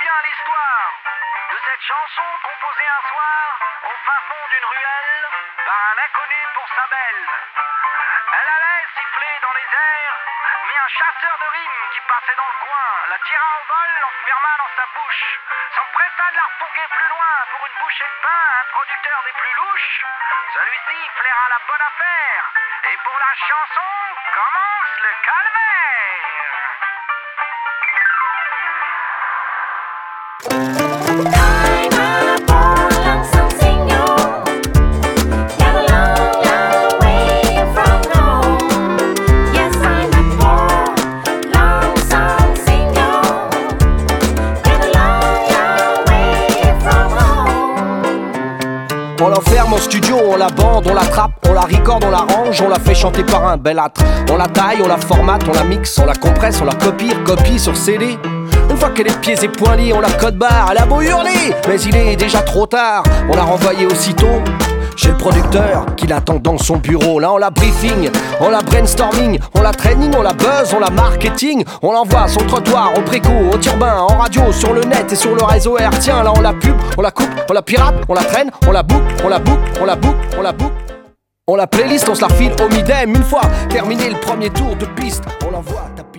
bien l'histoire de cette chanson composée un soir au fin fond d'une ruelle par un inconnu pour sa belle. Elle allait siffler dans les airs, mais un chasseur de rimes qui passait dans le coin la tira au vol, l'enferma dans sa bouche, s'empressa de la refourguer plus loin pour une bouchée de pain à un producteur des plus louches. Celui-ci flaira la bonne affaire, et pour la chanson commence le calvaire. On l'enferme en studio, on la bande, on la trappe, on la recorde, on la range, on la fait chanter par un bel âtre. On la taille, on la formate, on la mixe, on la compresse, on la copie sur CD. Une fois qu'elle est pieds et poings liés, on la code barre, elle a beau hurler, mais il est déjà trop tard. On l'a renvoyée aussitôt chez le producteur qui l'attend dans son bureau. Là on la briefing, on la brainstorming, on la training, on la buzz, on la marketing. On l'envoie sur le trottoir, au préco, au turbin, en radio, sur le net et sur le réseau R. Tiens là on la pub, on la coupe, on la pirate, on la traîne, on la boucle, on la boucle, on la boucle, on la boucle. On la playlist, on se la file au midem. Une fois terminé le premier tour de piste, on l'envoie taper.